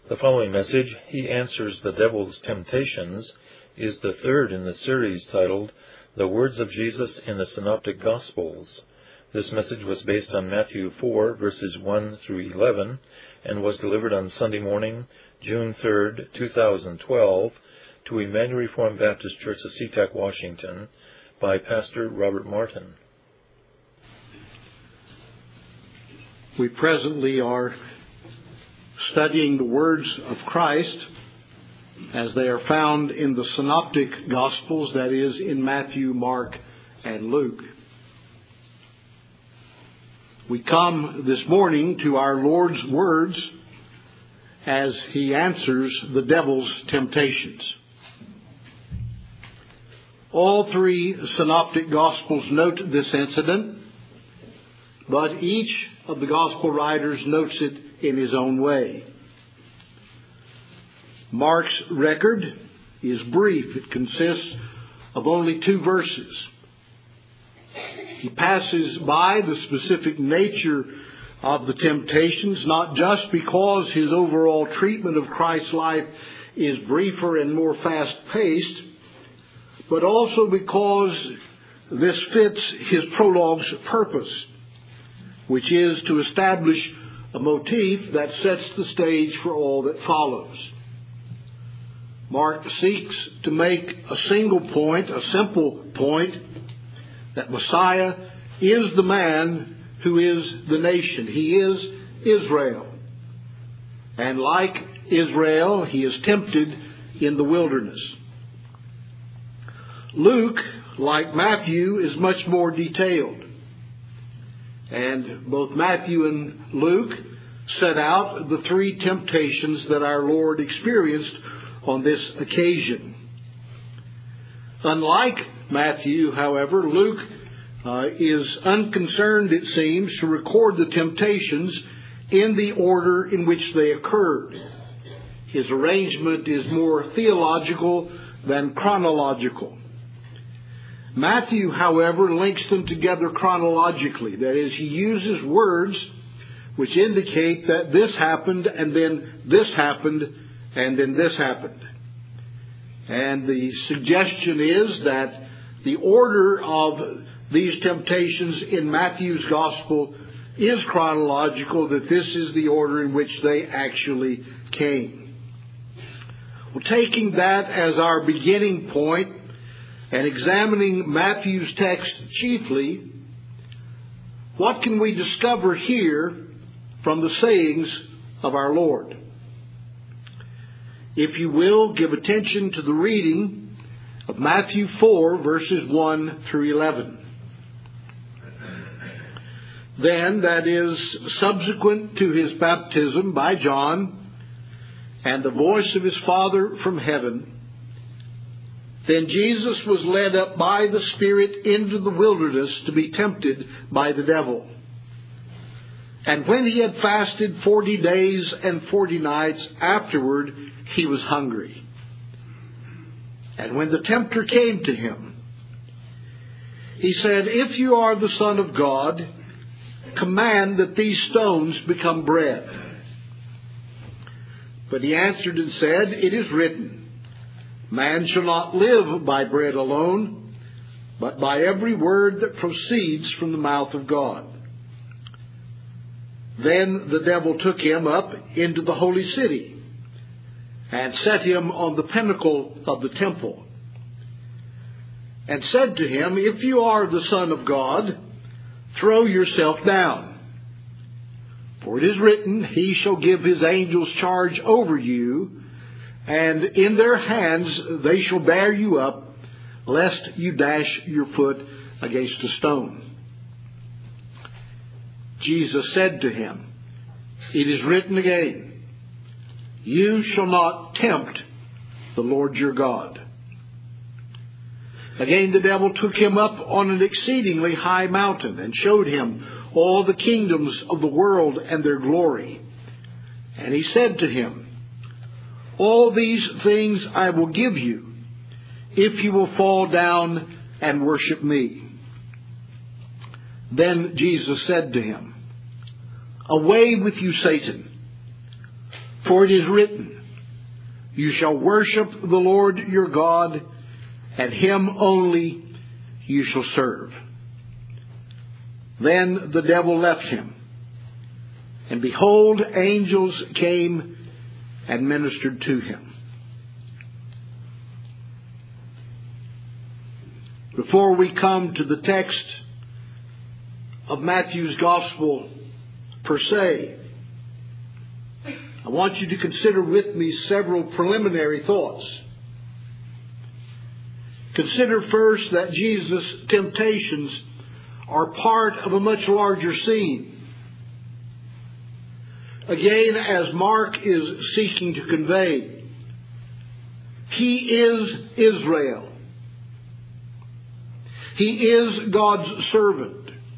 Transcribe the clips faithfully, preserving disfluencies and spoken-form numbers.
The following message, He Answers the Devil's Temptations, is the third in the series titled, The Words of Jesus in the Synoptic Gospels. This message was based on Matthew four, verses one through eleven, and was delivered on Sunday morning, June third, two thousand twelve, to Emmanuel Reformed Baptist Church of SeaTac, Washington, by Pastor Robert Martin. We presently are studying the words of Christ as they are found in the Synoptic Gospels, that is, in Matthew, Mark, and Luke. We come this morning to our Lord's words as He answers the devil's temptations. All three Synoptic Gospels note this incident, but each of the Gospel writers notes it in his own way. Mark's record is brief. It consists of only two verses. He passes by the specific nature of the temptations, not just because his overall treatment of Christ's life is briefer and more fast-paced, but also because this fits his prologue's purpose, which is to establish a motif that sets the stage for all that follows. Mark seeks to make a single point, a simple point, that Messiah is the man who is the nation. He is Israel. And like Israel, he is tempted in the wilderness. Luke, like Matthew, is much more detailed. And both Matthew and Luke set out the three temptations that our Lord experienced on this occasion. Unlike Matthew, however, Luke uh, is unconcerned, it seems, to record the temptations in the order in which they occurred. His arrangement is more theological than chronological. Matthew, however, links them together chronologically. That is, he uses words which indicate that this happened, and then this happened, and then this happened. And the suggestion is that the order of these temptations in Matthew's gospel is chronological, that this is the order in which they actually came. Well, taking that as our beginning point, and examining Matthew's text chiefly, what can we discover here from the sayings of our Lord? If you will, give attention to the reading of Matthew four, verses one through eleven. Then, that is, subsequent to his baptism by John, and the voice of his Father from heaven, then Jesus was led up by the Spirit into the wilderness to be tempted by the devil. And when he had fasted forty days and forty nights afterward, he was hungry. And when the tempter came to him, he said, "If you are the Son of God, command that these stones become bread." But he answered and said, "It is written, man shall not live by bread alone, but by every word that proceeds from the mouth of God." Then the devil took him up into the holy city and set him on the pinnacle of the temple and said to him, "If you are the Son of God, throw yourself down. For it is written, he shall give his angels charge over you, and in their hands they shall bear you up, lest you dash your foot against a stone." Jesus said to him, "It is written again, you shall not tempt the Lord your God." Again the devil took him up on an exceedingly high mountain and showed him all the kingdoms of the world and their glory. And he said to him, "All these things I will give you, if you will fall down and worship me." Then Jesus said to him, "Away with you, Satan, For it is written, you shall worship the Lord your God, and him only you shall serve. Then the devil left him, and behold, angels came and ministered to him. Before we come to the text of Matthew's Gospel per se, I want you to consider with me several preliminary thoughts. Consider first that Jesus' temptations are part of a much larger scene. Again, as Mark is seeking to convey, he is Israel. He is God's servant.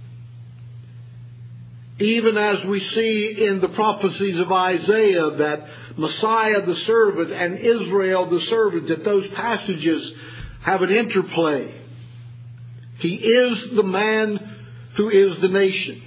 Even as we see in the prophecies of Isaiah that Messiah the servant and Israel the servant, that those passages have an interplay. He is the man who is the nation.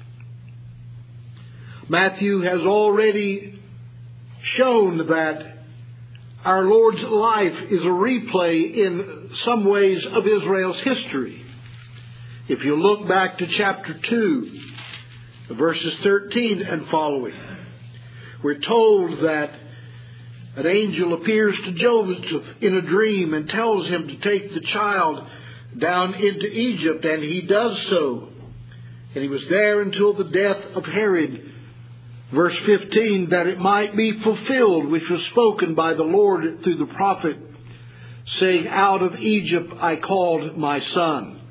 Matthew has already shown that our Lord's life is a replay in some ways of Israel's history. If you look back to chapter two, verses thirteen and following, we're told that an angel appears to Joseph in a dream and tells him to take the child down into Egypt, and he does so. And he was there until the death of Herod. Verse fifteen, that it might be fulfilled, which was spoken by the Lord through the prophet, saying, out of Egypt I called my son.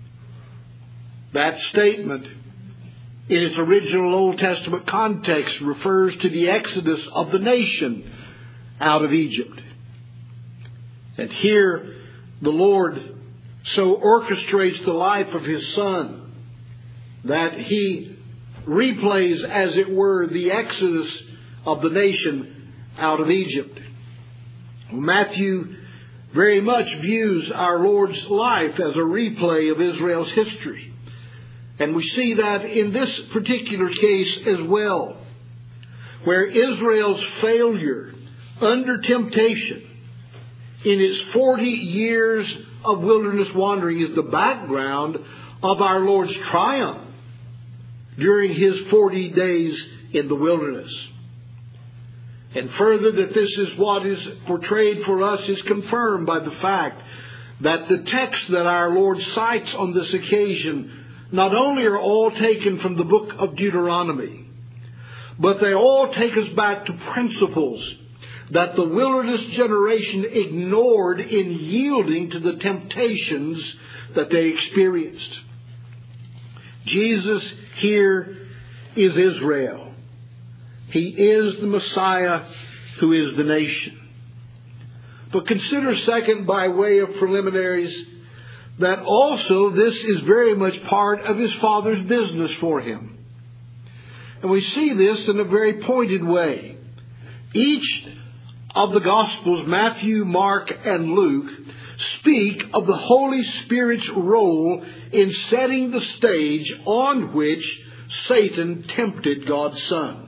That statement, in its original Old Testament context, refers to the exodus of the nation out of Egypt. And here the Lord so orchestrates the life of his son that he replays, as it were, the exodus of the nation out of Egypt. Matthew very much views our Lord's life as a replay of Israel's history. And we see that in this particular case as well, where Israel's failure under temptation in its forty years of wilderness wandering is the background of our Lord's triumph during his forty days in the wilderness. And further, that this is what is portrayed for us is confirmed by the fact that the texts that our Lord cites on this occasion not only are all taken from the book of Deuteronomy, but they all take us back to principles that the wilderness generation ignored in yielding to the temptations that they experienced. Jesus here is Israel. He is the Messiah who is the nation. But consider second, by way of preliminaries, that also this is very much part of his Father's business for him. And we see this in a very pointed way. Each of the Gospels, Matthew, Mark, and Luke, speak of the Holy Spirit's role in setting the stage on which Satan tempted God's Son.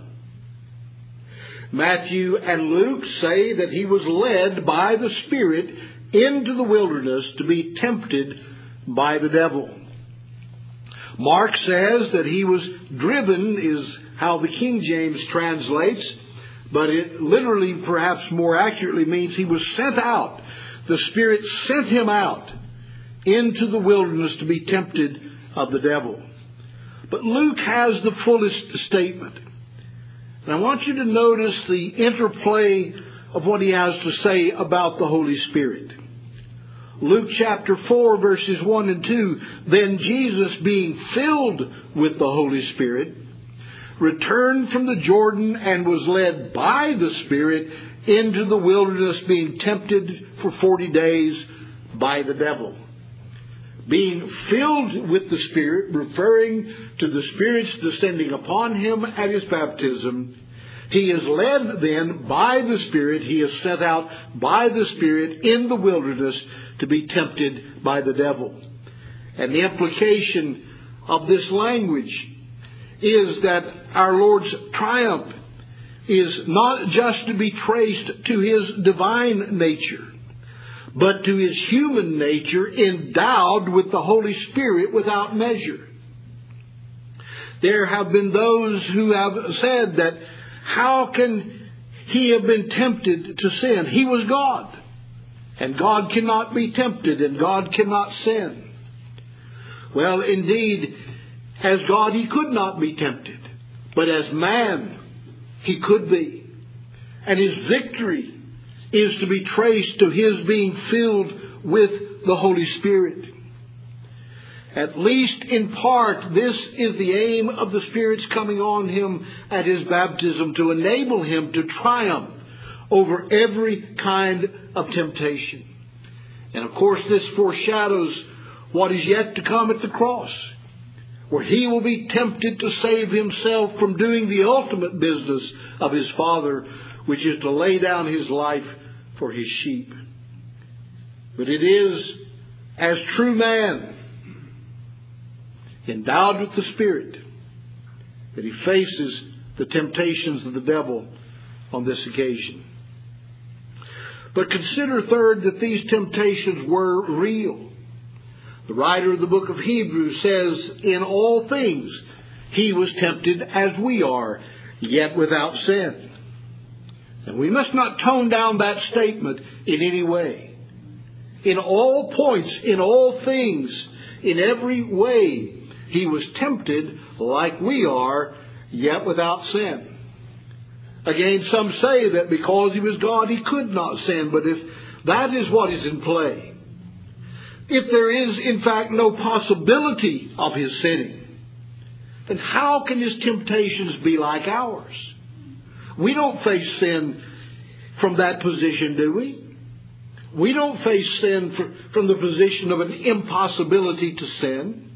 Matthew and Luke say that he was led by the Spirit into the wilderness to be tempted by the devil. Mark says that he was driven, is how the King James translates, but it literally, perhaps more accurately, means he was sent out. The Spirit sent him out into the wilderness to be tempted of the devil. But Luke has the fullest statement. And I want you to notice the interplay of what he has to say about the Holy Spirit. Luke chapter four, verses one and two, then Jesus, being filled with the Holy Spirit, returned from the Jordan and was led by the Spirit into the wilderness, being tempted for forty days by the devil. Being filled with the Spirit, referring to the Spirit's descending upon him at his baptism, he is led then by the Spirit, he is sent out by the Spirit in the wilderness to be tempted by the devil. And the implication of this language is that our Lord's triumph is not just to be traced to his divine nature, but to his human nature endowed with the Holy Spirit without measure. There have been those who have said that how can he have been tempted to sin? He was God, and God cannot be tempted, and God cannot sin. Well, indeed, as God he could not be tempted, but as man he could be. And his victory is to be traced to his being filled with the Holy Spirit. At least in part, this is the aim of the Spirit's coming on him at his baptism, to enable him to triumph over every kind of temptation. And of course, this foreshadows what is yet to come at the cross, where he will be tempted to save himself from doing the ultimate business of his Father, which is to lay down his life for his sheep. But it is as true man, endowed with the Spirit, that he faces the temptations of the devil on this occasion. But consider, third, that these temptations were real. The writer of the book of Hebrews says, in all things he was tempted as we are, yet without sin. And we must not tone down that statement in any way. In all points, in all things, in every way, he was tempted like we are, yet without sin. Again, some say that because he was God, he could not sin. But if that is what is in play, if there is, in fact, no possibility of his sinning, then how can his temptations be like ours? We don't face sin from that position, do we? We don't face sin from the position of an impossibility to sin.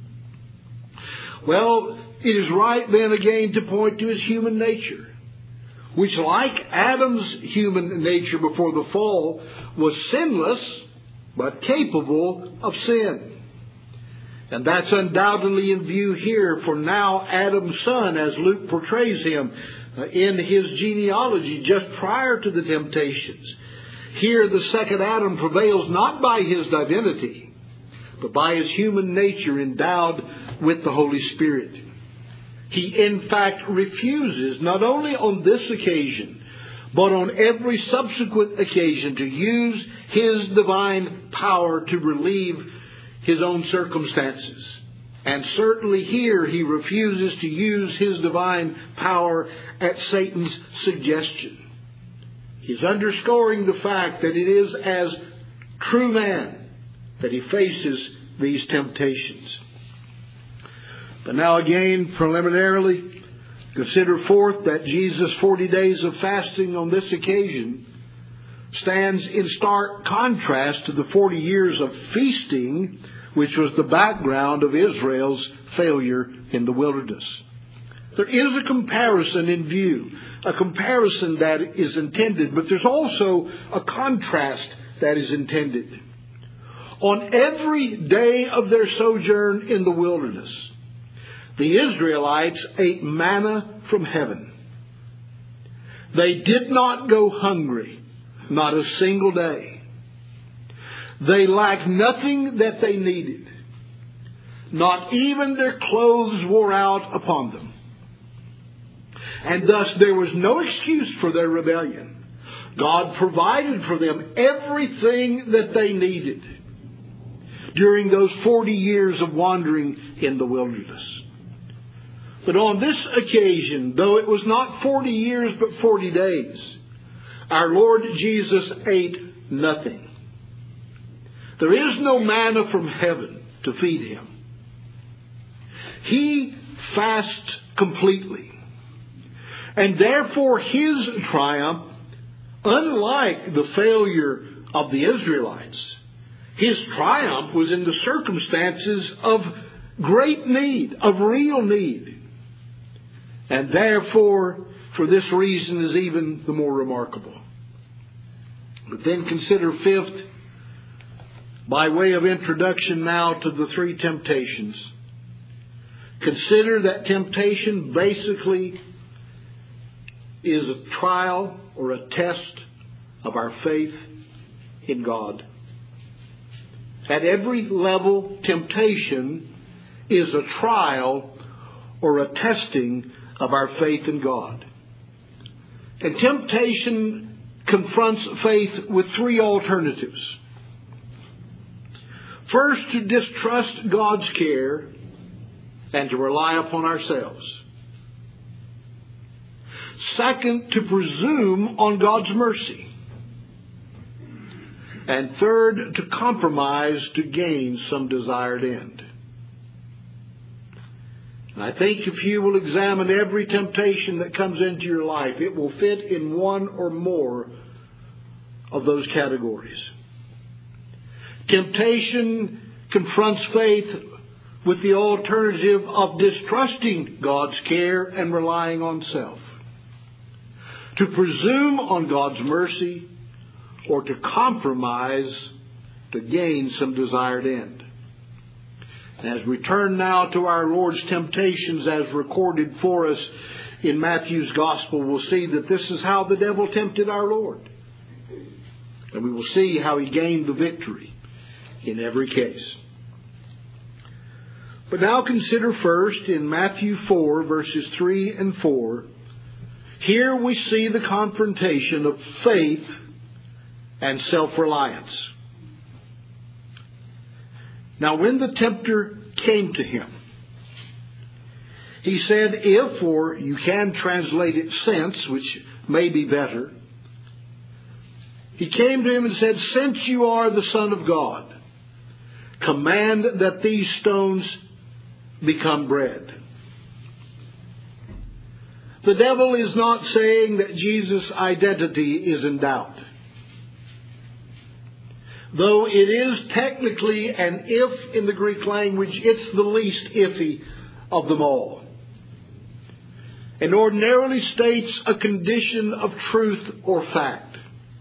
Well, it is right then again to point to his human nature, which, like Adam's human nature before the fall, was sinless but capable of sin. And that's undoubtedly in view here, for now Adam's son, as Luke portrays him in his genealogy just prior to the temptations. Here the second Adam prevails not by his divinity, but by his human nature endowed with the Holy Spirit. He in fact refuses, not only on this occasion, but on every subsequent occasion, to use his divine power to relieve his own circumstances. And certainly here he refuses to use his divine power at Satan's suggestion. He's underscoring the fact that it is as true man that he faces these temptations. But now again, preliminarily, consider fourth that Jesus' forty days of fasting on this occasion stands in stark contrast to the forty years of feasting, which was the background of Israel's failure in the wilderness. There is a comparison in view, a comparison that is intended, but there's also a contrast that is intended. On every day of their sojourn in the wilderness, the Israelites ate manna from heaven. They did not go hungry, not a single day. They lacked nothing that they needed. Not even their clothes wore out upon them. And thus there was no excuse for their rebellion. God provided for them everything that they needed during those forty years of wandering in the wilderness. But on this occasion, though it was not forty years but forty days, our Lord Jesus ate nothing. There is no manna from heaven to feed him. He fasts completely. And therefore his triumph, unlike the failure of the Israelites, his triumph was in the circumstances of great need, of real need. And therefore, for this reason, is even the more remarkable. But then consider fifth, by way of introduction now to the three temptations. Consider that temptation basically is a trial or a test of our faith in God. At every level, temptation is a trial or a testing of our faith in God. And temptation confronts faith with three alternatives. First, to distrust God's care and to rely upon ourselves. Second, to presume on God's mercy. And third, to compromise to gain some desired end. And I think if you will examine every temptation that comes into your life, it will fit in one or more of those categories. Temptation confronts faith with the alternative of distrusting God's care and relying on self. To presume on God's mercy or to compromise to gain some desired end. As we turn now to our Lord's temptations as recorded for us in Matthew's Gospel, we'll see that this is how the devil tempted our Lord. And we will see how he gained the victory in every case. But now consider first in Matthew four, verses three and four. Here we see the confrontation of faith and self-reliance. Now when the tempter came to him, he said, if, or you can translate it since, which may be better. He came to him and said, since you are the Son of God, command that these stones become bread. The devil is not saying that Jesus' identity is in doubt. Though it is technically an if in the Greek language, it's the least iffy of them all. And ordinarily states a condition of truth or fact.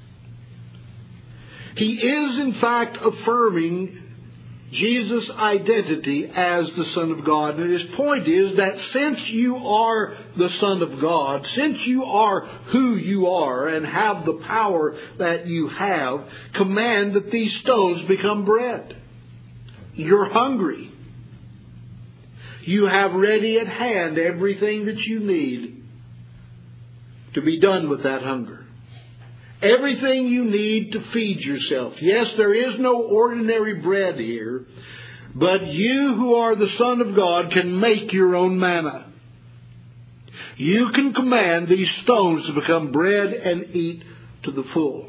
He is in fact affirming Jesus' identity as the Son of God. And his point is that since you are the Son of God, since you are who you are and have the power that you have, command that these stones become bread. You're hungry. You have ready at hand everything that you need to be done with that hunger. Everything you need to feed yourself. Yes, there is no ordinary bread here, but you who are the Son of God can make your own manna. You can command these stones to become bread and eat to the full.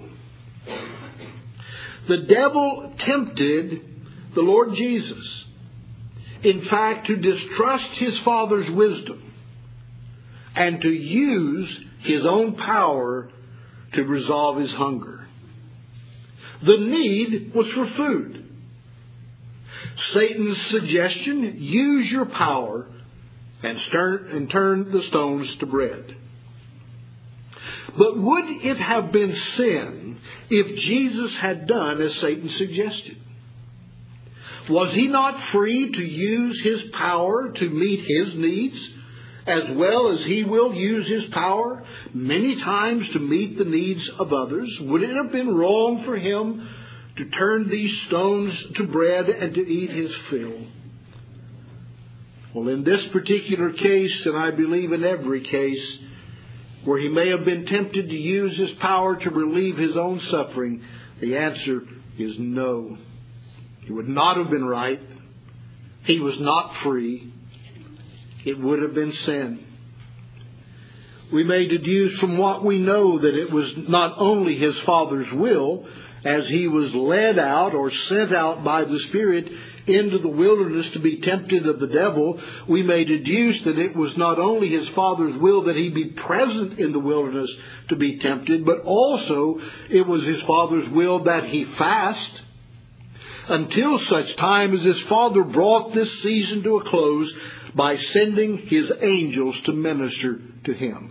The devil tempted the Lord Jesus, in fact, to distrust his Father's wisdom and to use his own power to resolve his hunger. The need was for food. Satan's suggestion, use your power and, stir, and turn the stones to bread. But would it have been sin if Jesus had done as Satan suggested? Was he not free to use his power to meet his needs, as well as he will use his power many times to meet the needs of others? Would it have been wrong for him to turn these stones to bread and to eat his fill? Well, in this particular case, and I believe in every case, where he may have been tempted to use his power to relieve his own suffering, the answer is no. It would not have been right. He was not free. It would have been sin. We may deduce from what we know that it was not only his Father's will, as he was led out or sent out by the Spirit into the wilderness to be tempted of the devil. We may deduce that it was not only his Father's will that he be present in the wilderness to be tempted, but also it was his Father's will that he fast until such time as his Father brought this season to a close by sending his angels to minister to him.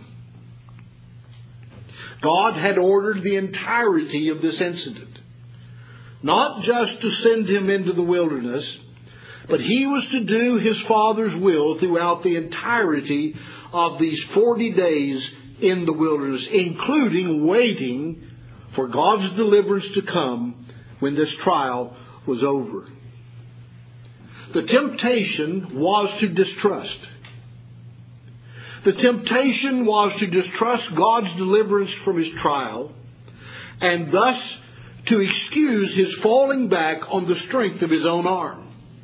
God had ordered the entirety of this incident, not just to send him into the wilderness, but he was to do his Father's will throughout the entirety of these forty days in the wilderness, including waiting for God's deliverance to come when this trial was over. The temptation was to distrust. The temptation was to distrust God's deliverance from his trial, and thus to excuse his falling back on the strength of his own arm.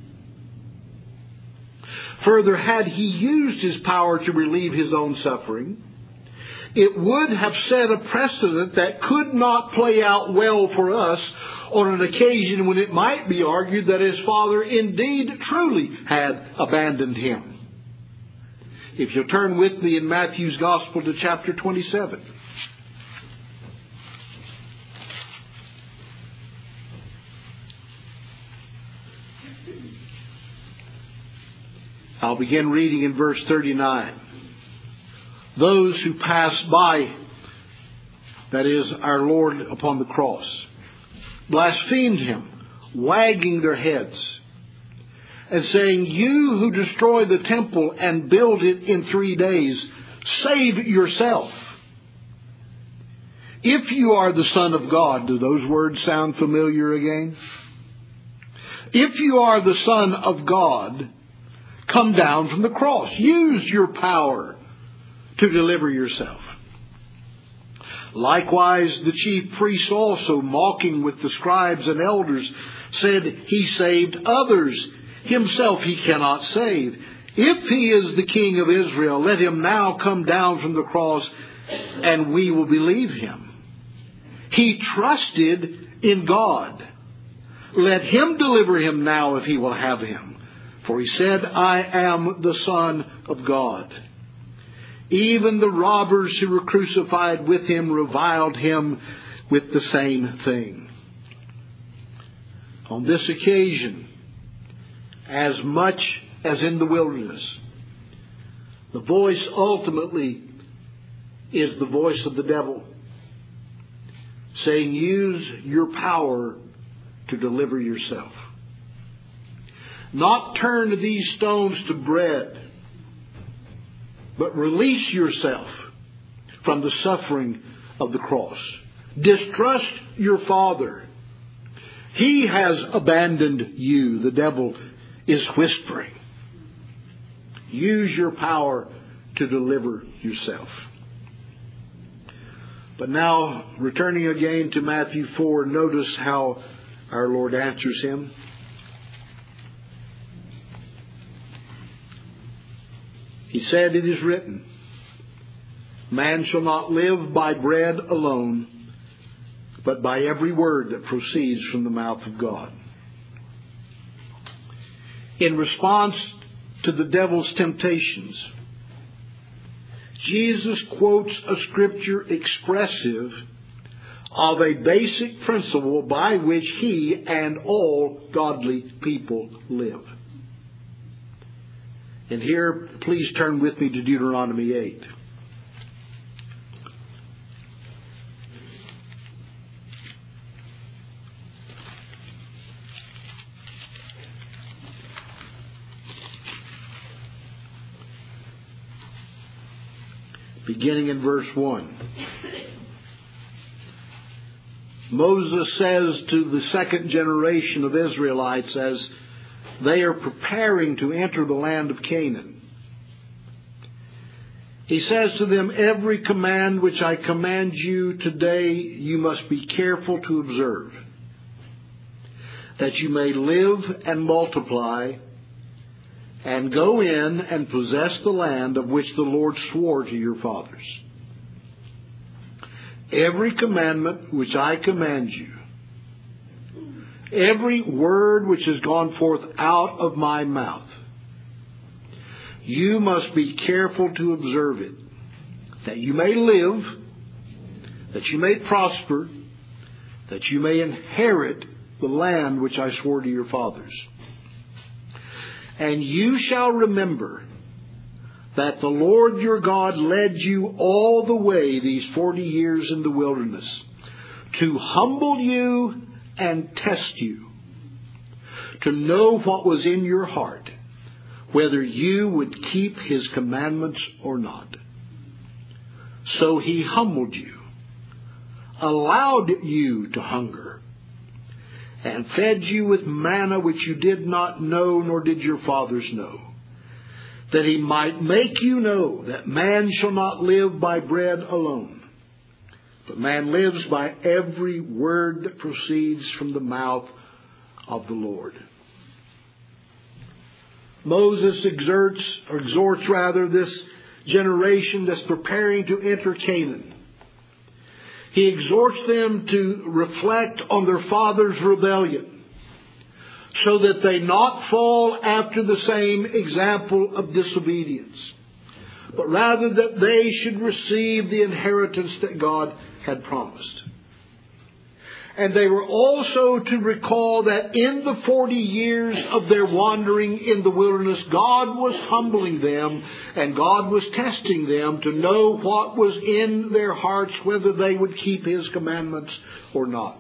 Further, had he used his power to relieve his own suffering, it would have set a precedent that could not play out well for us on an occasion when it might be argued that his father indeed truly had abandoned him. If you'll turn with me in Matthew's Gospel to chapter twenty-seven. I'll begin reading in verse thirty-nine. Those who passed by, that is, our Lord upon the cross, blasphemed him, wagging their heads, and saying, "You who destroy the temple and build it in three days, save yourself. If you are the Son of God," do those words sound familiar again? "If you are the Son of God, come down from the cross. Use your power to deliver yourself." Likewise, the chief priests also, mocking with the scribes and elders, said, "He saved others. Himself he cannot save. If he is the King of Israel, let him now come down from the cross, and we will believe him. He trusted in God. Let him deliver him now if he will have him. For he said, 'I am the Son of God.' Even the robbers who were crucified with him reviled him with the same thing." On this occasion, as much as in the wilderness, the voice ultimately is the voice of the devil, saying, "Use your power to deliver yourself. Not turn these stones to bread, but release yourself from the suffering of the cross. Distrust your father. He has abandoned you," the devil is whispering. "Use your power to deliver yourself." But now, returning again to Matthew four, notice how our Lord answers him. He said, "It is written, man shall not live by bread alone, but by every word that proceeds from the mouth of God." In response to the devil's temptations, Jesus quotes a scripture expressive of a basic principle by which he and all godly people live. And here, please turn with me to Deuteronomy eight. Beginning in verse one. Moses says to the second generation of Israelites as they are preparing to enter the land of Canaan, he says to them, "Every command which I command you today, you must be careful to observe, that you may live and multiply, and go in and possess the land of which the Lord swore to your fathers. Every commandment which I command you, every word which has gone forth out of my mouth, you must be careful to observe it, that you may live, that you may prosper, that you may inherit the land which I swore to your fathers. And you shall remember that the Lord your God led you all the way these forty years in the wilderness, to humble you and test you, to know what was in your heart, whether you would keep his commandments or not. So he humbled you, allowed you to hunger, and fed you with manna which you did not know, nor did your fathers know, that he might make you know that man shall not live by bread alone, but man lives by every word that proceeds from the mouth of the Lord. Moses exerts, or exhorts rather, this generation that's preparing to enter Canaan. He exhorts them to reflect on their father's rebellion, so that they not fall after the same example of disobedience, but rather that they should receive the inheritance that God had promised. And they were also to recall that in the forty years of their wandering in the wilderness, God was humbling them and God was testing them to know what was in their hearts, whether they would keep His commandments or not.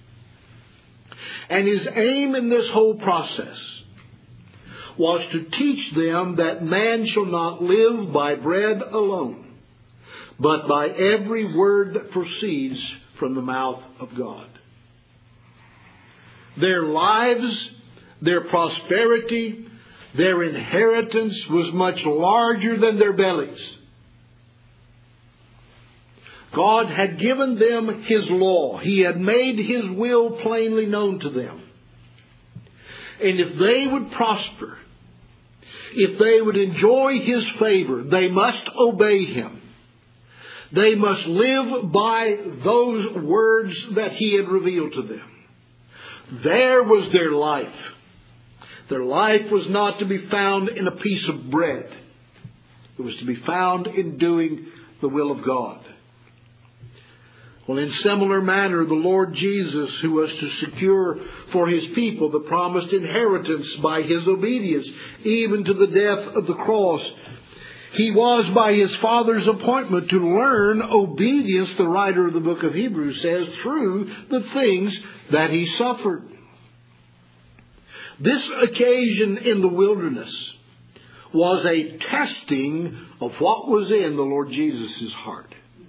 And His aim in this whole process was to teach them that man shall not live by bread alone, but by every word that proceeds from the mouth of God. Their lives, their prosperity, their inheritance was much larger than their bellies. God had given them His law. He had made His will plainly known to them. And if they would prosper, if they would enjoy His favor, they must obey Him. They must live by those words that He had revealed to them. There was their life. Their life was not to be found in a piece of bread. It was to be found in doing the will of God. Well, in similar manner, the Lord Jesus, who was to secure for His people the promised inheritance by His obedience, even to the death of the cross, He was by His Father's appointment to learn obedience, the writer of the book of Hebrews says, through the things that He suffered. This occasion in the wilderness was a testing of what was in the Lord Jesus' heart.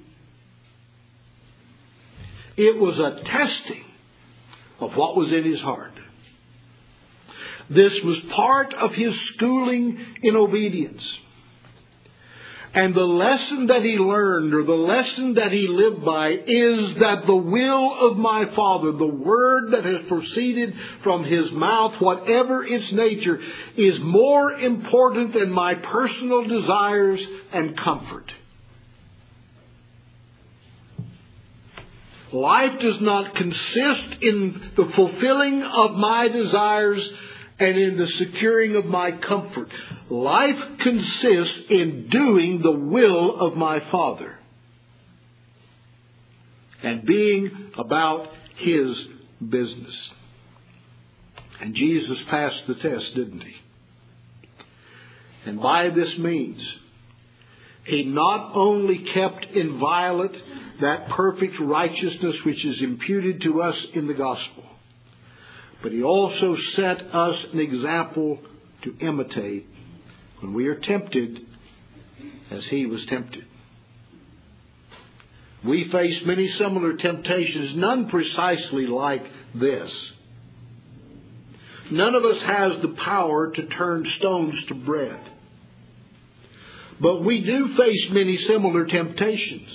It was a testing of what was in His heart. This was part of His schooling in obedience. And the lesson that He learned, or the lesson that He lived by, is that the will of my Father, the word that has proceeded from His mouth, whatever its nature, is more important than my personal desires and comfort. Life does not consist in the fulfilling of my desires and in the securing of my comfort. Life consists in doing the will of my Father and being about His business. And Jesus passed the test, didn't He? And by this means, He not only kept inviolate that perfect righteousness which is imputed to us in the gospel, but He also set us an example to imitate when we are tempted as He was tempted. We face many similar temptations, none precisely like this. None of us has the power to turn stones to bread. But we do face many similar temptations.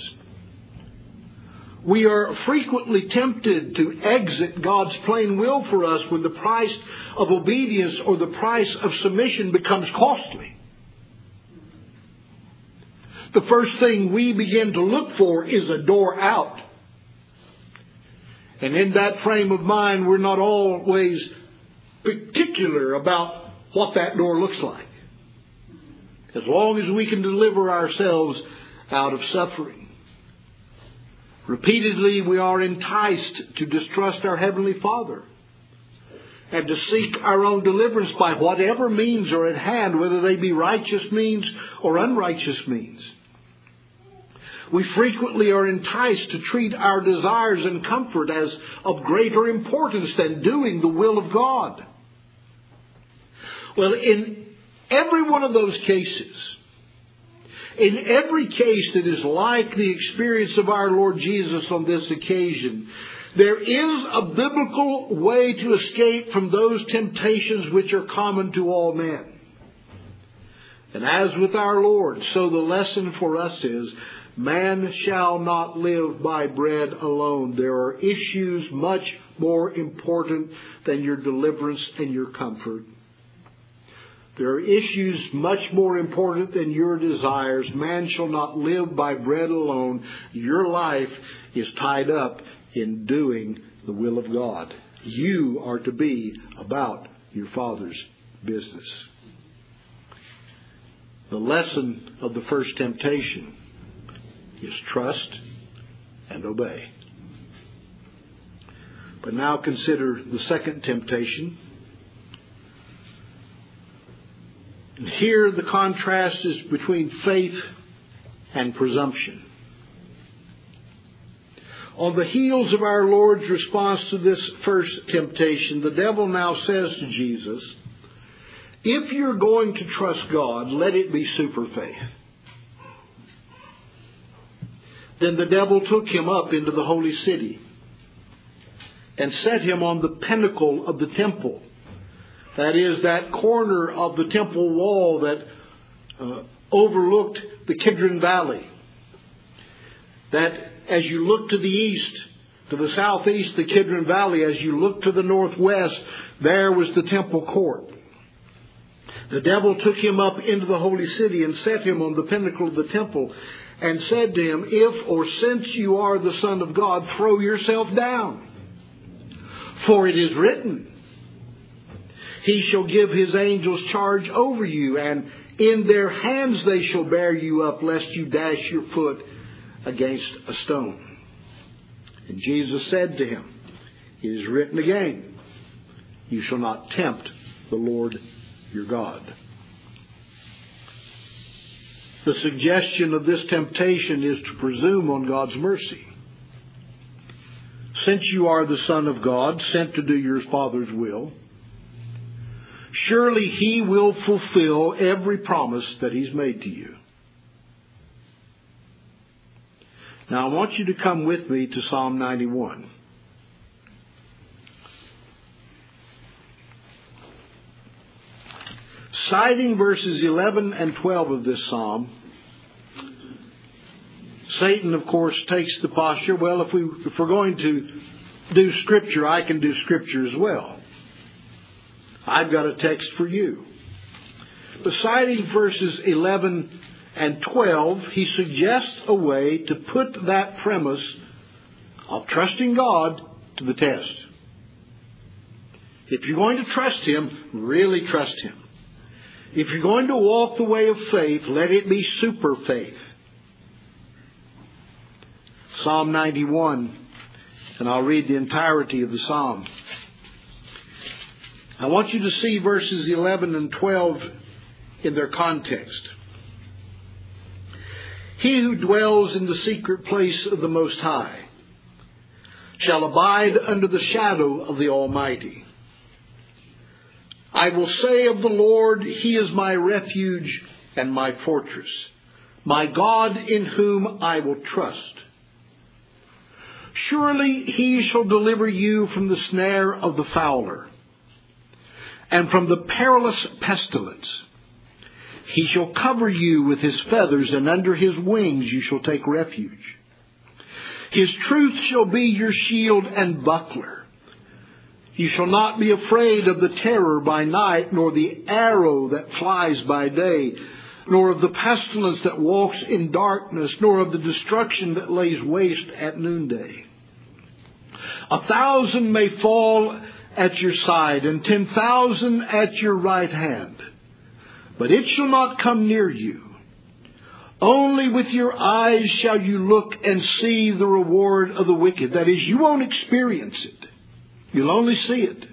We are frequently tempted to exit God's plain will for us when the price of obedience or the price of submission becomes costly. The first thing we begin to look for is a door out. And in that frame of mind, we're not always particular about what that door looks like, as long as we can deliver ourselves out of suffering. Repeatedly, we are enticed to distrust our Heavenly Father and to seek our own deliverance by whatever means are at hand, whether they be righteous means or unrighteous means. We frequently are enticed to treat our desires and comfort as of greater importance than doing the will of God. Well, in every one of those cases, In every case that is like the experience of our Lord Jesus on this occasion, there is a biblical way to escape from those temptations which are common to all men. And as with our Lord, so the lesson for us is, man shall not live by bread alone. There are issues much more important than your deliverance and your comfort. There are issues much more important than your desires. Man shall not live by bread alone. Your life is tied up in doing the will of God. You are to be about your Father's business. The lesson of the first temptation is trust and obey. But now consider the second temptation. And here the contrast is between faith and presumption. On the heels of our Lord's response to this first temptation, the devil now says to Jesus, if you're going to trust God, let it be super faith. Then the devil took him up into the holy city and set him on the pinnacle of the temple. That is, that corner of the temple wall that uh, overlooked the Kidron Valley. That as you look to the east, to the southeast, the Kidron Valley, as you look to the northwest, there was the temple court. The devil took him up into the holy city and set him on the pinnacle of the temple and said to him, if or since you are the Son of God, throw yourself down. For it is written, he shall give his angels charge over you, and in their hands they shall bear you up, lest you dash your foot against a stone. And Jesus said to him, it is written again, you shall not tempt the Lord your God. The suggestion of this temptation is to presume on God's mercy. Since you are the Son of God, sent to do your Father's will, surely He will fulfill every promise that He's made to you. Now I want you to come with me to Psalm ninety-one. Citing verses eleven and twelve of this psalm, Satan, of course, takes the posture, well, if, we, if we're going to do Scripture, I can do Scripture as well. I've got a text for you. But citing verses eleven and twelve, he suggests a way to put that premise of trusting God to the test. If you're going to trust Him, really trust Him. If you're going to walk the way of faith, let it be super faith. Psalm ninety-one, and I'll read the entirety of the psalm. I want you to see verses eleven and twelve in their context. He who dwells in the secret place of the Most High shall abide under the shadow of the Almighty. I will say of the Lord, He is my refuge and my fortress, my God in whom I will trust. Surely He shall deliver you from the snare of the fowler and from the perilous pestilence. He shall cover you with His feathers, and under His wings you shall take refuge. His truth shall be your shield and buckler. You shall not be afraid of the terror by night, nor the arrow that flies by day, nor of the pestilence that walks in darkness, nor of the destruction that lays waste at noonday. A thousand may fall at your side, and ten thousand at your right hand, but it shall not come near you. Only with your eyes shall you look and see the reward of the wicked. That is, you won't experience it. You'll only see it.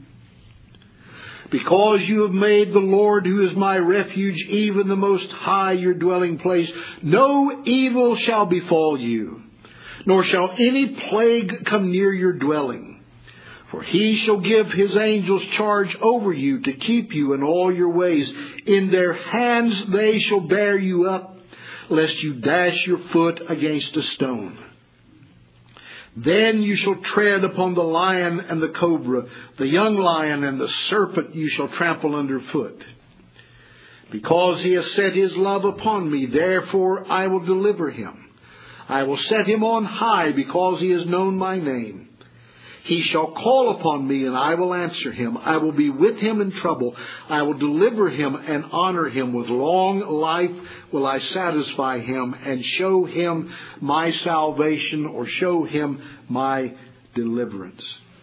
Because you have made the Lord, who is my refuge, even the Most High, your dwelling place, no evil shall befall you, nor shall any plague come near your dwelling. For He shall give His angels charge over you to keep you in all your ways. In their hands they shall bear you up, lest you dash your foot against a stone. Then you shall tread upon the lion and the cobra, the young lion and the serpent you shall trample underfoot. Because he has set his love upon me, therefore I will deliver him. I will set him on high because he has known my name. He shall call upon me and I will answer him. I will be with him in trouble. I will deliver him and honor him. With long life will I satisfy him and show him my salvation, or show him my deliverance.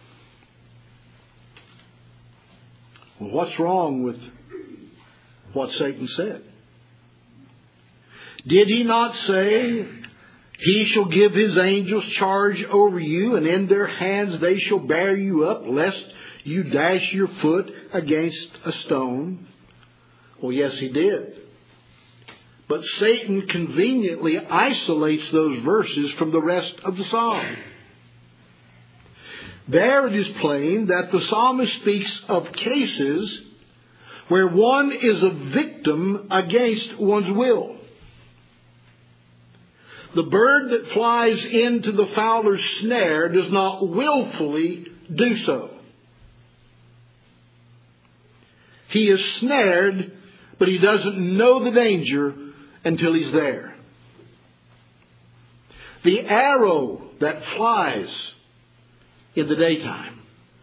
Well, what's wrong with what Satan said? Did he not say, he shall give his angels charge over you, and in their hands they shall bear you up, lest you dash your foot against a stone? Well, yes, he did. But Satan conveniently isolates those verses from the rest of the psalm. There it is plain that the psalmist speaks of cases where one is a victim against one's will. The bird that flies into the fowler's snare does not willfully do so. He is snared, but he doesn't know the danger until he's there. The arrow that flies in the daytime.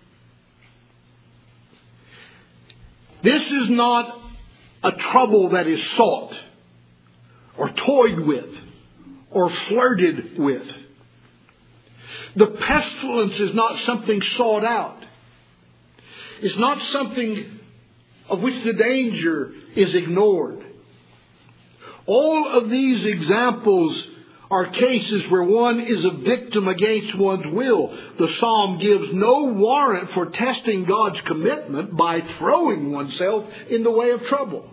This is not a trouble that is sought or toyed with or flirted with. The pestilence is not something sought out. It's not something of which the danger is ignored. All of these examples are cases where one is a victim against one's will. The psalm gives no warrant for testing God's commitment by throwing oneself in the way of trouble.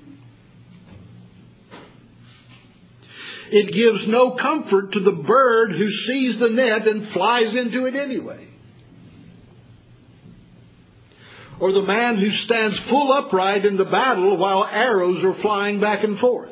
It gives no comfort to the bird who sees the net and flies into it anyway. Or the man who stands full upright in the battle while arrows are flying back and forth.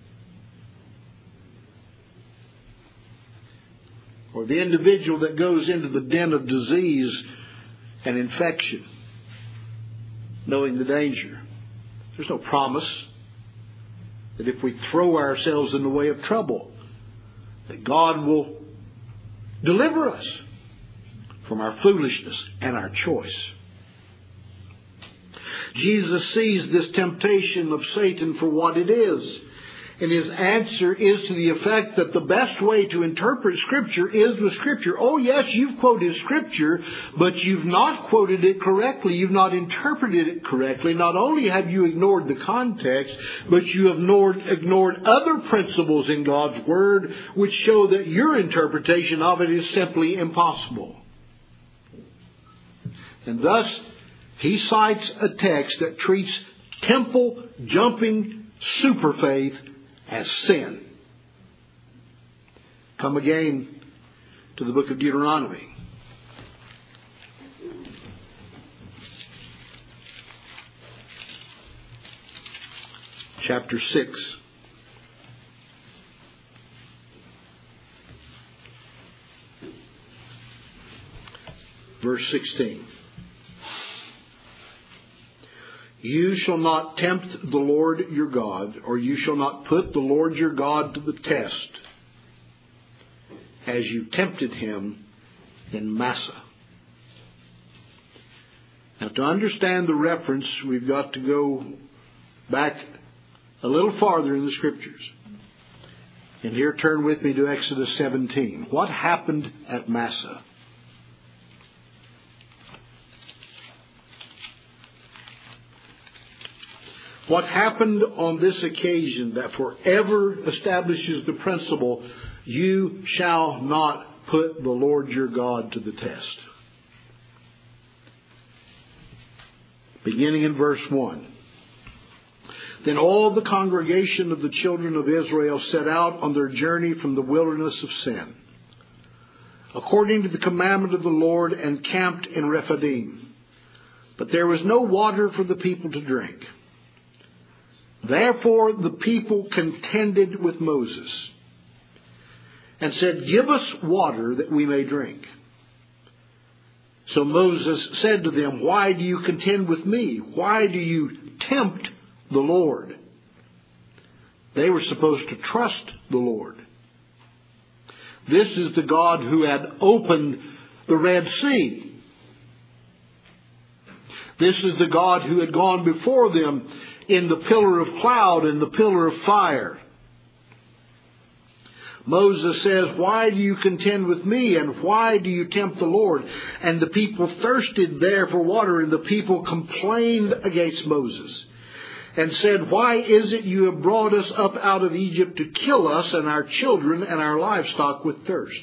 Or the individual that goes into the den of disease and infection, knowing the danger. There's no promise that if we throw ourselves in the way of trouble, that God will deliver us from our foolishness and our choice. Jesus sees this temptation of Satan for what it is. And his answer is to the effect that the best way to interpret Scripture is with Scripture. Oh yes, you've quoted Scripture, but you've not quoted it correctly. You've not interpreted it correctly. Not only have you ignored the context, but you have ignored, ignored other principles in God's Word which show that your interpretation of it is simply impossible. And thus, he cites a text that treats temple jumping super faith as sin. Come again to the book of Deuteronomy. Chapter six. Verse sixteen. You shall not tempt the Lord your God, or you shall not put the Lord your God to the test, as you tempted him in Massah. Now, to understand the reference, we've got to go back a little farther in the Scriptures. And here, turn with me to Exodus seventeen. What happened at Massah? What happened on this occasion that forever establishes the principle, you shall not put the Lord your God to the test. Beginning in verse one. Then all the congregation of the children of Israel set out on their journey from the wilderness of Sin, according to the commandment of the Lord, and camped in Rephidim. But there was no water for the people to drink. Therefore the people contended with Moses and said, "Give us water that we may drink." So Moses said to them, "Why do you contend with me? Why do you tempt the Lord?" They were supposed to trust the Lord. This is the God who had opened the Red Sea. This is the God who had gone before them in the pillar of cloud and the pillar of fire. Moses says, "Why do you contend with me, and why do you tempt the Lord?" And the people thirsted there for water, and the people complained against Moses and said, "Why is it you have brought us up out of Egypt to kill us and our children and our livestock with thirst?"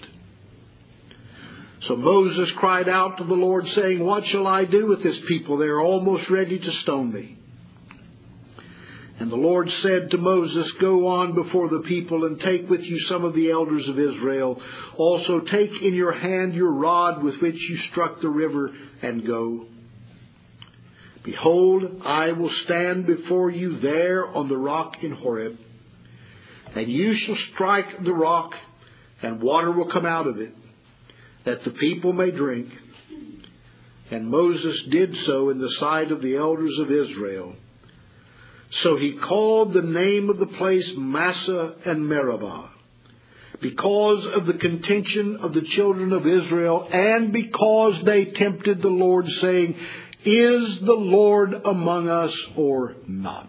So Moses cried out to the Lord, saying, "What shall I do with this people? They are almost ready to stone me." And the Lord said to Moses, "Go on before the people and take with you some of the elders of Israel. Also take in your hand your rod with which you struck the river, and go. Behold, I will stand before you there on the rock in Horeb. And you shall strike the rock, and water will come out of it, that the people may drink." And Moses did so in the sight of the elders of Israel. So he called the name of the place Massah and Meribah, because of the contention of the children of Israel, and because they tempted the Lord, saying, "Is the Lord among us or not?"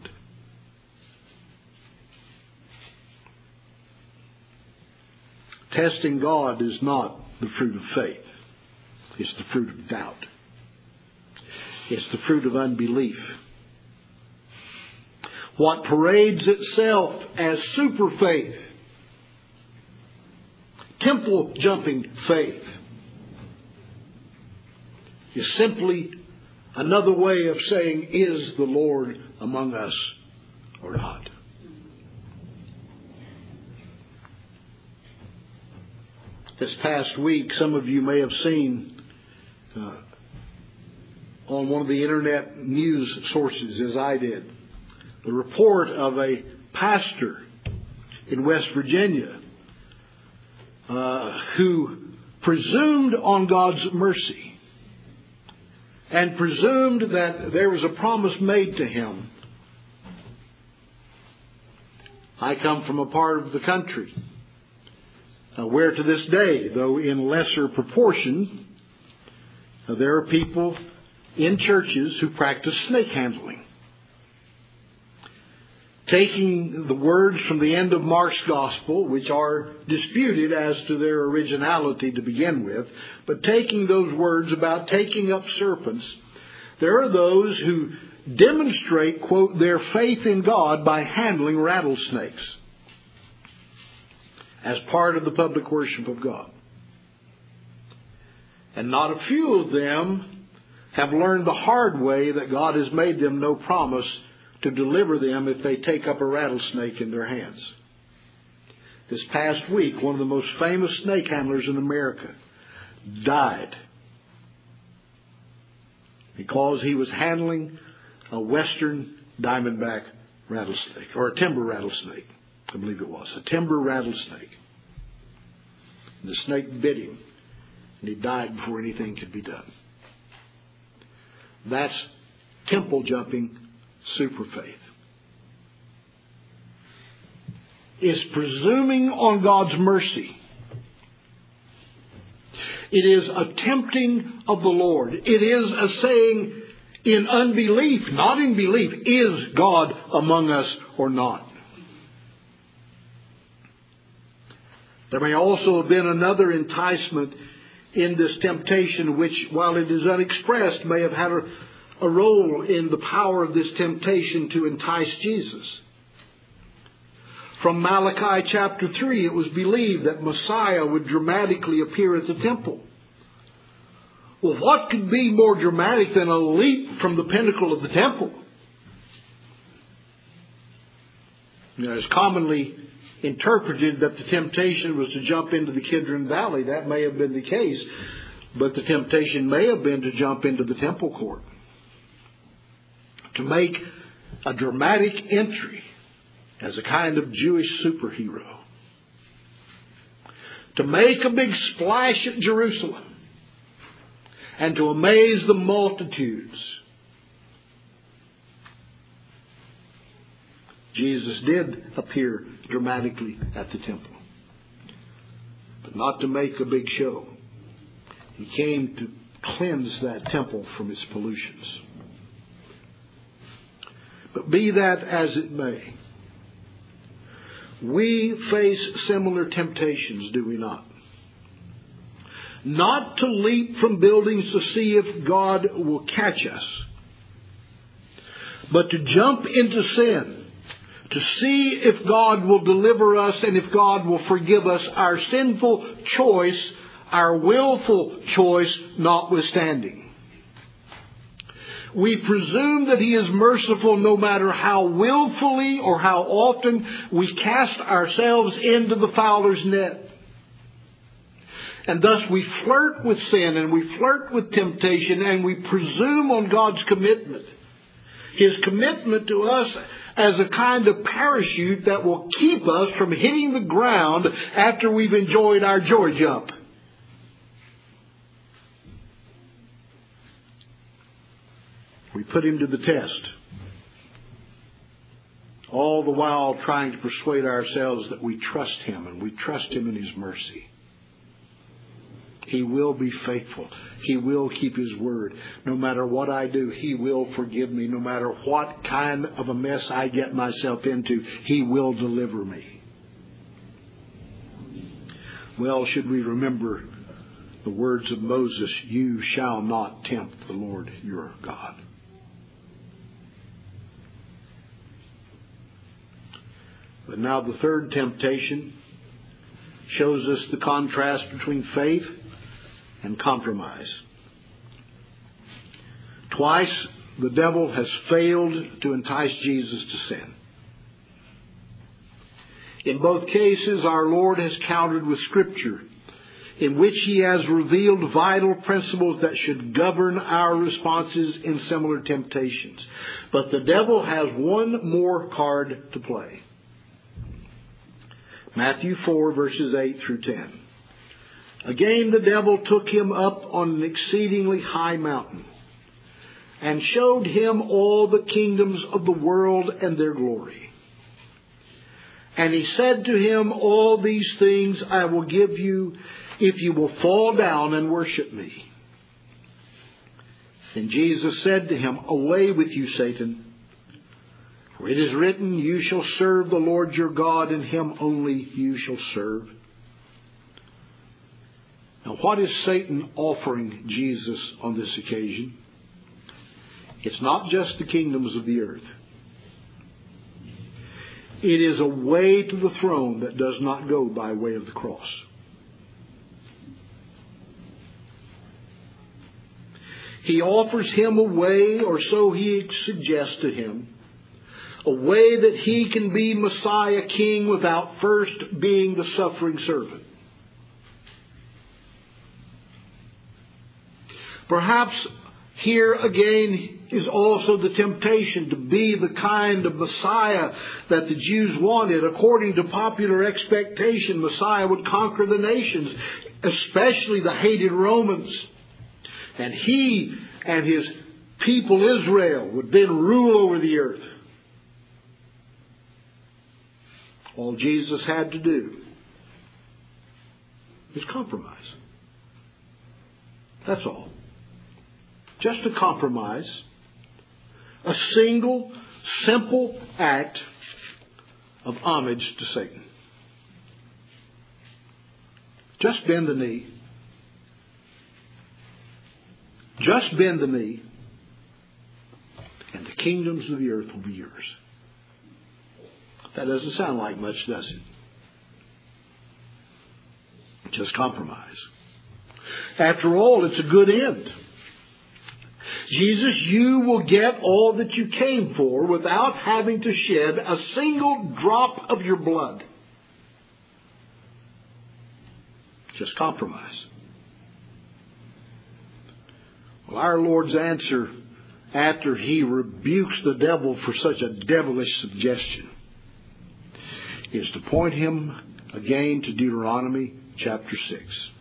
Testing God is not the fruit of faith. It's the fruit of doubt. It's the fruit of unbelief. What parades itself as super faith, temple jumping faith, is simply another way of saying, "Is the Lord among us or not?" This past week, some of you may have seen uh, on one of the internet news sources, as I did, the report of a pastor in West Virginia uh, who presumed on God's mercy and presumed that there was a promise made to him. I come from a part of the country uh, where to this day, though in lesser proportion, uh, there are people in churches who practice snake handling. Taking the words from the end of Mark's Gospel, which are disputed as to their originality to begin with, but taking those words about taking up serpents, there are those who demonstrate, quote, their faith in God by handling rattlesnakes as part of the public worship of God. And not a few of them have learned the hard way that God has made them no promise to deliver them if they take up a rattlesnake in their hands. This past week, one of the most famous snake handlers in America died because he was handling a western diamondback rattlesnake, or a timber rattlesnake, I believe it was, a timber rattlesnake. And the snake bit him, and he died before anything could be done. That's temple jumping super faith. Is presuming on God's mercy. It is a tempting of the Lord. It is a saying in unbelief, not in belief, is God among us or not? There may also have been another enticement in this temptation, which, while it is unexpressed, may have had a a role in the power of this temptation to entice Jesus. From Malachi chapter three, it was believed that Messiah would dramatically appear at the temple. Well, what could be more dramatic than a leap from the pinnacle of the temple? You know, it's commonly interpreted that the temptation was to jump into the Kidron Valley. That may have been the case, but the temptation may have been to jump into the temple court, to make a dramatic entry as a kind of Jewish superhero, to make a big splash at Jerusalem and to amaze the multitudes. Jesus did appear dramatically at the temple, but not to make a big show. He came to cleanse that temple from its pollutions. But be that as it may, we face similar temptations, do we not? Not to leap from buildings to see if God will catch us, but to jump into sin, to see if God will deliver us and if God will forgive us, our sinful choice, our willful choice notwithstanding. We presume that He is merciful no matter how willfully or how often we cast ourselves into the fowler's net. And thus we flirt with sin and we flirt with temptation and we presume on God's commitment. His commitment to us as a kind of parachute that will keep us from hitting the ground after we've enjoyed our joy jump. We put Him to the test, all the while trying to persuade ourselves that we trust Him and we trust Him in His mercy. He will be faithful. He will keep His word. No matter what I do, He will forgive me. No matter what kind of a mess I get myself into, He will deliver me. Well, should we remember the words of Moses, "You shall not tempt the Lord your God." But now the third temptation shows us the contrast between faith and compromise. Twice the devil has failed to entice Jesus to sin. In both cases, our Lord has countered with Scripture, in which He has revealed vital principles that should govern our responses in similar temptations. But the devil has one more card to play. Matthew four, verses eight through ten. Again the devil took him up on an exceedingly high mountain and showed him all the kingdoms of the world and their glory. And he said to him, "All these things I will give you if you will fall down and worship me." And Jesus said to him, "Away with you, Satan. For it is written, you shall serve the Lord your God, and Him only you shall serve." Now, what is Satan offering Jesus on this occasion? It's not just the kingdoms of the earth. It is a way to the throne that does not go by way of the cross. He offers him a way, or so he suggests to him, a way that he can be Messiah King without first being the suffering servant. Perhaps here again is also the temptation to be the kind of Messiah that the Jews wanted. According to popular expectation, Messiah would conquer the nations, especially the hated Romans. And He and His people Israel would then rule over the earth. All Jesus had to do is compromise. That's all. Just a compromise. A single, simple act of homage to Satan. Just bend the knee. Just bend the knee, and the kingdoms of the earth will be yours. That doesn't sound like much, does it? Just compromise. After all, it's a good end. Jesus, you will get all that you came for without having to shed a single drop of your blood. Just compromise. Well, our Lord's answer after he rebukes the devil for such a devilish suggestion is to point him again to Deuteronomy chapter six.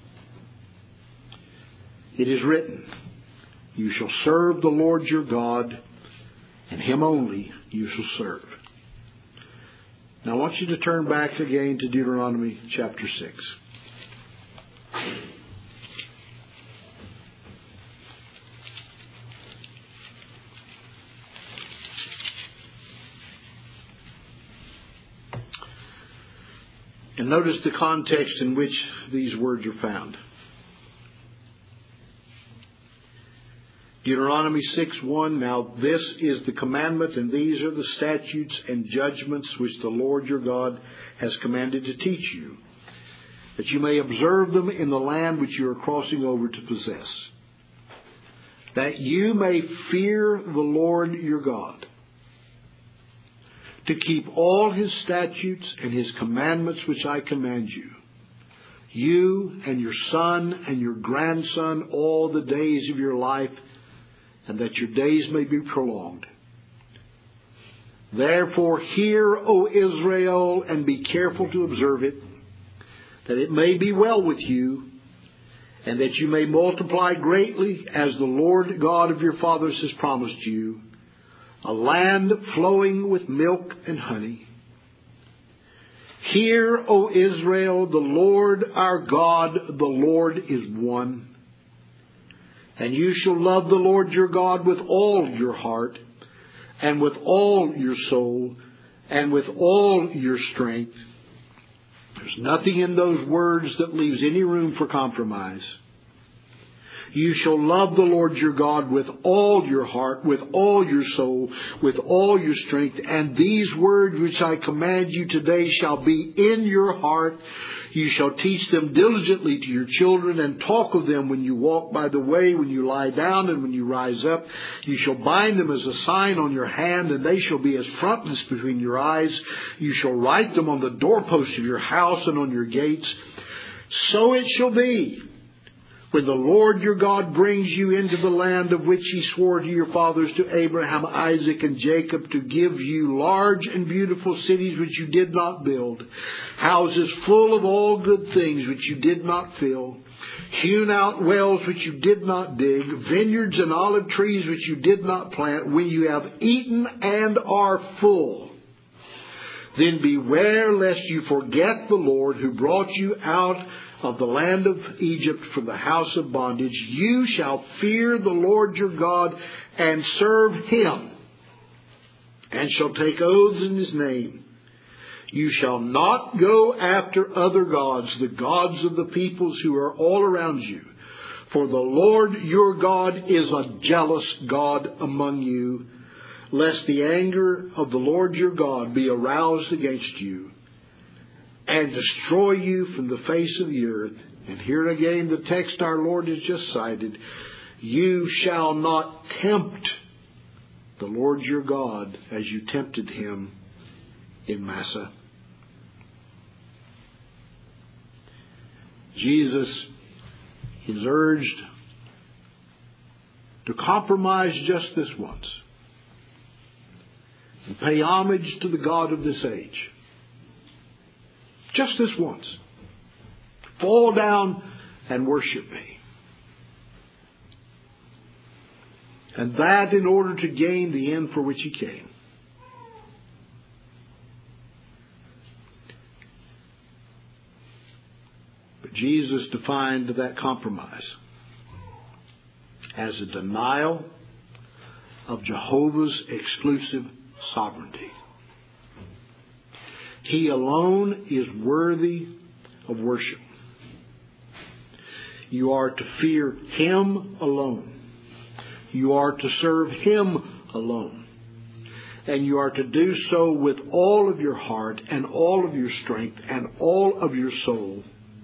It is written, "You shall serve the Lord your God, and him only you shall serve." Now I want you to turn back again to Deuteronomy chapter six. And notice the context in which these words are found. Deuteronomy six one, "Now this is the commandment, and these are the statutes and judgments which the Lord your God has commanded to teach you, that you may observe them in the land which you are crossing over to possess, that you may fear the Lord your God, to keep all his statutes and his commandments which I command you, you and your son and your grandson all the days of your life, and that your days may be prolonged. Therefore hear, O Israel, and be careful to observe it, that it may be well with you, and that you may multiply greatly, as the Lord God of your fathers has promised you, a land flowing with milk and honey. Hear, O Israel, the Lord our God, the Lord is one. And you shall love the Lord your God with all your heart, and with all your soul, and with all your strength." There's nothing in those words that leaves any room for compromise. You shall love the Lord your God with all your heart, with all your soul, with all your strength. And these words which I command you today shall be in your heart. You shall teach them diligently to your children, and talk of them when you walk by the way, when you lie down, and when you rise up. You shall bind them as a sign on your hand, and they shall be as frontlets between your eyes. You shall write them on the doorposts of your house and on your gates. So it shall be, when the Lord your God brings you into the land of which he swore to your fathers, to Abraham, Isaac, and Jacob, to give you large and beautiful cities which you did not build, houses full of all good things which you did not fill, hewn out wells which you did not dig, vineyards and olive trees which you did not plant, when you have eaten and are full, then beware lest you forget the Lord who brought you out of the land of Egypt from the house of bondage. You shall fear the Lord your God and serve him, and shall take oaths in his name. You shall not go after other gods, the gods of the peoples who are all around you. For the Lord your God is a jealous God among you, lest the anger of the Lord your God be aroused against you, and destroy you from the face of the earth. And here again the text our Lord has just cited. You shall not tempt the Lord your God as you tempted him in Massah. Jesus is urged to compromise just this once and pay homage to the God of this age. Just this once. Fall down and worship me. And that in order to gain the end for which he came. But Jesus defined that compromise as a denial of Jehovah's exclusive sovereignty. He alone is worthy of worship. You are to fear him alone. You are to serve him alone. And you are to do so with all of your heart and all of your strength and all of your soul.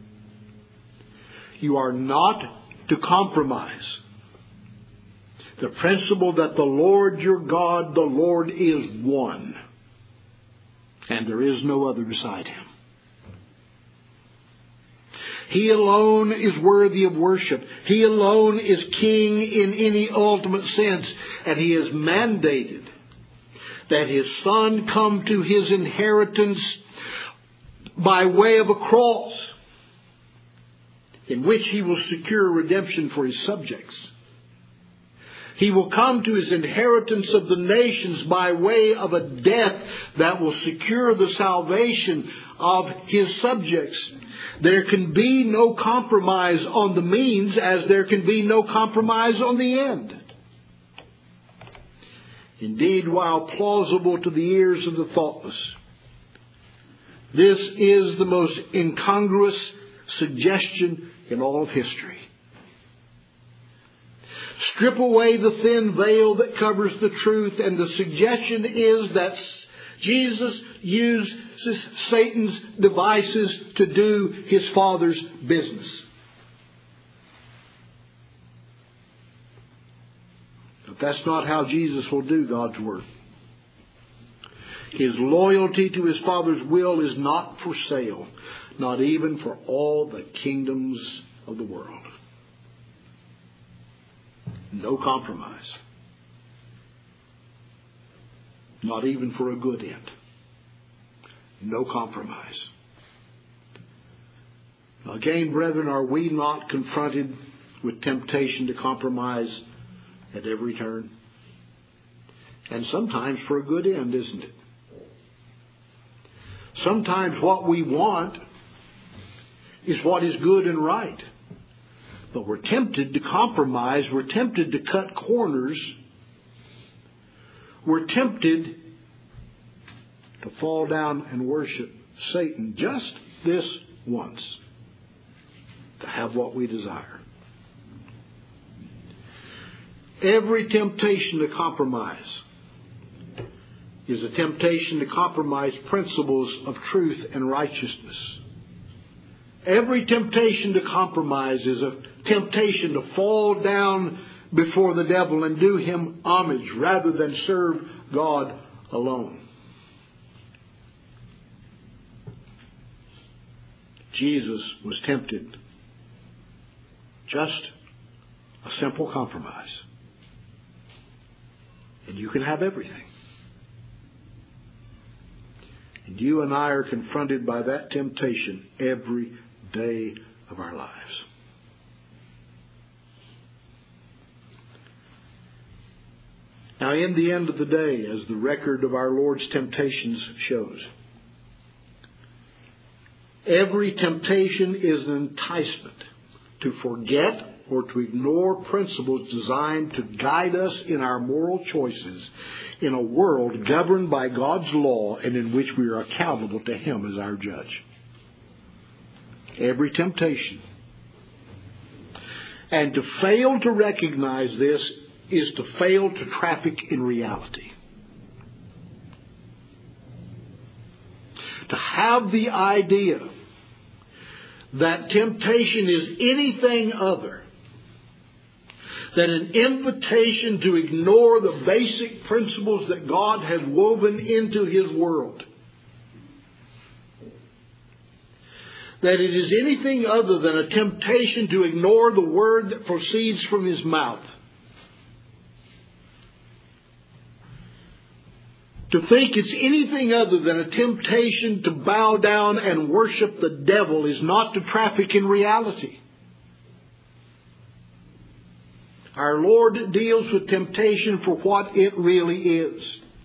You are not to compromise the principle that the Lord your God, the Lord is one, and there is no other beside him. He alone is worthy of worship. He alone is king in any ultimate sense. And He has mandated that His Son come to His inheritance by way of a cross, in which He will secure redemption for His subjects. He will come to His inheritance of the nations by way of a death that will secure the salvation of His subjects. There can be no compromise on the means, as there can be no compromise on the end. Indeed, while plausible to the ears of the thoughtless, this is the most incongruous suggestion in all of history. Strip away the thin veil that covers the truth, and the suggestion is that Jesus used Satan's devices to do His Father's business. But that's not how Jesus will do God's work. His loyalty to His Father's will is not for sale, not even for all the kingdoms of the world. No compromise. Not even for a good end. No compromise. Again, brethren, are we not confronted with temptation to compromise at every turn? And sometimes for a good end, isn't it? Sometimes what we want is what is good and right. But we're tempted to compromise. We're tempted to cut corners. We're tempted to fall down and worship Satan just this once, to have what we desire. Every temptation to compromise is a temptation to compromise principles of truth and righteousness. Every temptation to compromise is a temptation to fall down before the devil and do him homage rather than serve God alone. Jesus was tempted. Just a simple compromise. And you can have everything. And you and I are confronted by that temptation every day of our lives. Now, in the end of the day, as the record of our Lord's temptations shows, every temptation is an enticement to forget or to ignore principles designed to guide us in our moral choices in a world governed by God's law and in which we are accountable to Him as our judge. Every temptation. And to fail to recognize this is to fail to traffic in reality. To have the idea that temptation is anything other than an invitation to ignore the basic principles that God has woven into His world. That it is anything other than a temptation to ignore the word that proceeds from His mouth. To think it's anything other than a temptation to bow down and worship the devil is not to traffic in reality. Our Lord deals with temptation for what it really is.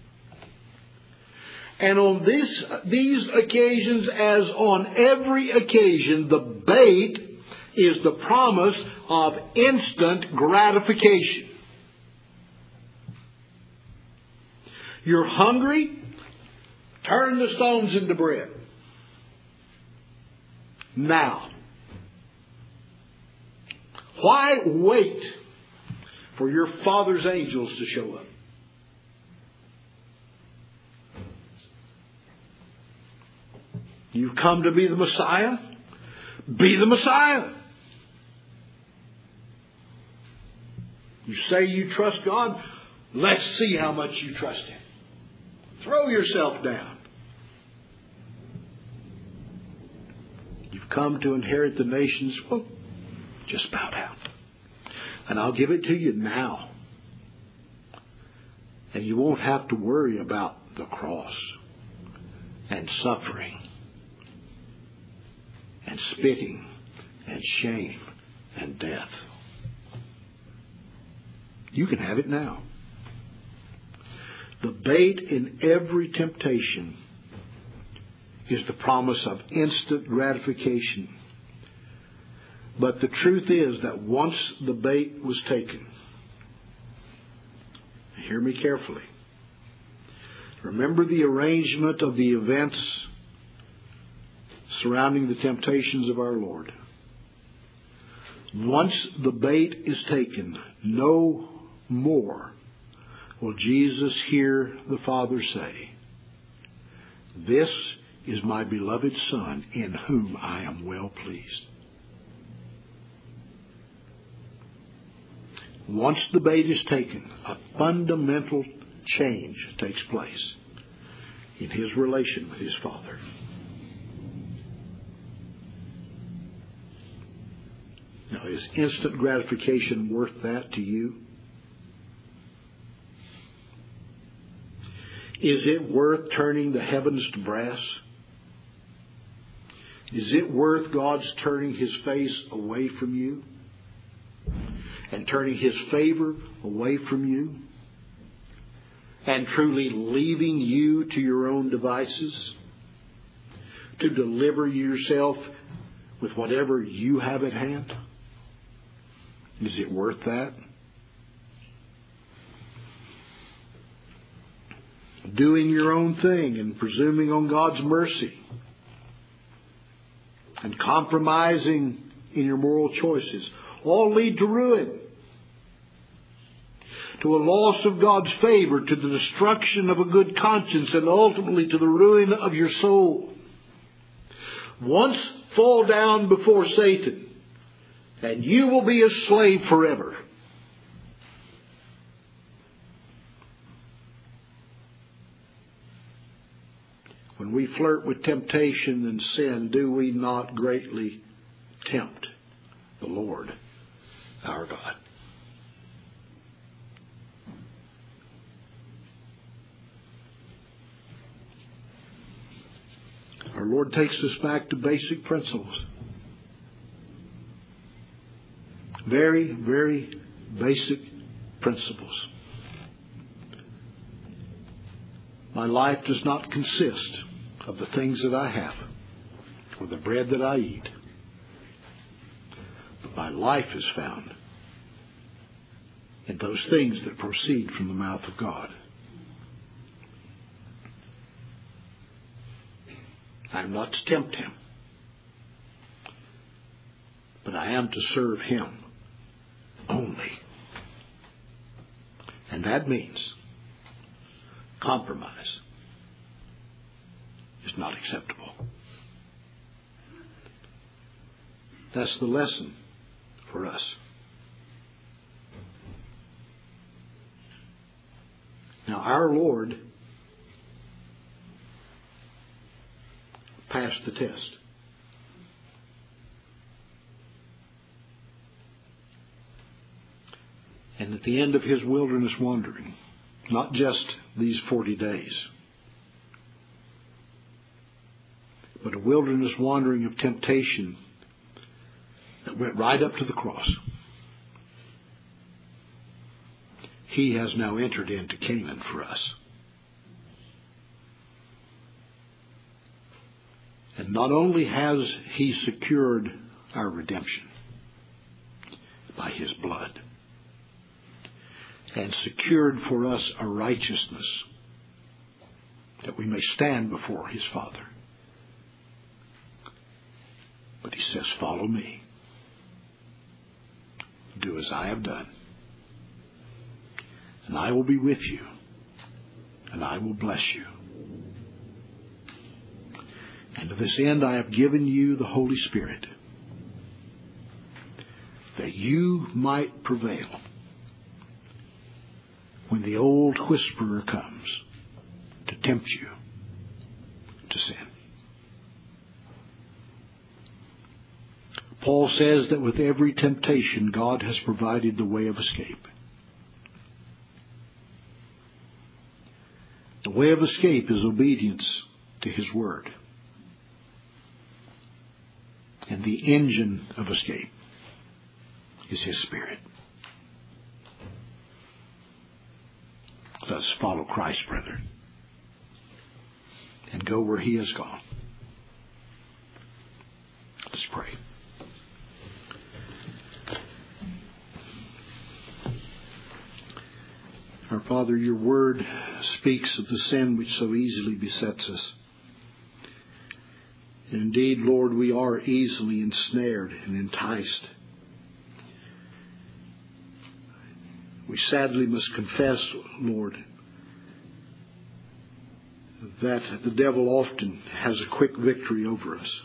And on this, these occasions, as on every occasion, the bait is the promise of instant gratification. You're hungry? Turn the stones into bread. Now. Why wait for your Father's angels to show up? You've come to be the Messiah? Be the Messiah. You say you trust God? Let's see how much you trust Him. Throw yourself down. You've come to inherit the nations, well, just bow down. And I'll give it to you now. And you won't have to worry about the cross and suffering and spitting and shame and death. You can have it now. The bait in every temptation is the promise of instant gratification. But the truth is that once the bait was taken, hear me carefully. Remember the arrangement of the events surrounding the temptations of our Lord. Once the bait is taken, no more will Jesus hear the Father say, "This is my beloved Son, in whom I am well pleased." Once the bait is taken, a fundamental change takes place in his relation with his Father. Now, is instant gratification worth that to you? Is it worth turning the heavens to brass? Is it worth God's turning his face away from you and turning his favor away from you and truly leaving you to your own devices to deliver yourself with whatever you have at hand? Is it worth that? Doing your own thing and presuming on God's mercy and compromising in your moral choices all lead to ruin, to a loss of God's favor, to the destruction of a good conscience, and ultimately to the ruin of your soul. Once fall down before Satan, and you will be a slave forever. When we flirt with temptation and sin, do we not greatly tempt the Lord our God? Our Lord takes us back to basic principles. Very, very basic principles. My life does not consist of the things that I have or the bread that I eat. But my life is found in those things that proceed from the mouth of God. I am not to tempt him, but I am to serve him only. And that means compromise is not acceptable. That's the lesson for us. Now, our Lord passed the test. And at the end of his wilderness wandering, not just these forty days, but a wilderness wandering of temptation that went right up to the cross, he has now entered into Canaan for us. And not only has he secured our redemption by his blood, and secured for us a righteousness that we may stand before his Father, but he says, "Follow me. Do as I have done. And I will be with you. And I will bless you. And to this end I have given you the Holy Spirit, that you might prevail when the old whisperer comes to tempt you to sin." Paul says that with every temptation, God has provided the way of escape. The way of escape is obedience to His Word. And the engine of escape is His Spirit. Let us follow Christ, brethren, and go where He has gone. Let's pray. Our Father, your Word speaks of the sin which so easily besets us. And indeed, Lord, we are easily ensnared and enticed. We sadly must confess, Lord, that the devil often has a quick victory over us.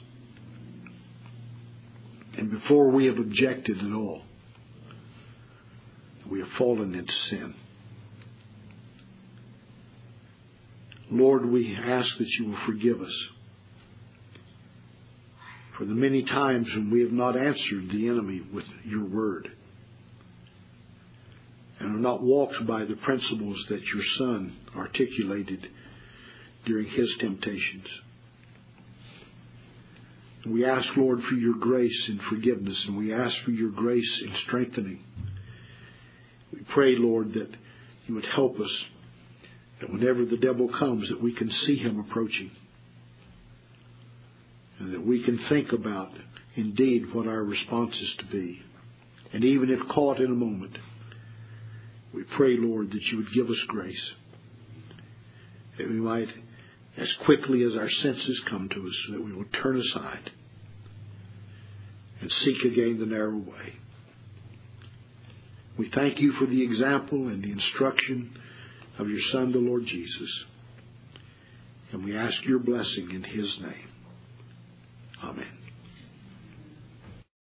And before we have objected at all, we have fallen into sin. Lord, we ask that you will forgive us for the many times when we have not answered the enemy with your word and have not walked by the principles that your Son articulated during his temptations. We ask, Lord, for your grace and forgiveness, and we ask for your grace in strengthening. We pray, Lord, that you would help us, that whenever the devil comes, that we can see him approaching, and that we can think about, indeed, what our response is to be. And even if caught in a moment, we pray, Lord, that you would give us grace, that we might, as quickly as our senses come to us, that we will turn aside and seek again the narrow way. We thank you for the example and the instruction of your Son, the Lord Jesus. And we ask your blessing in his name. Amen.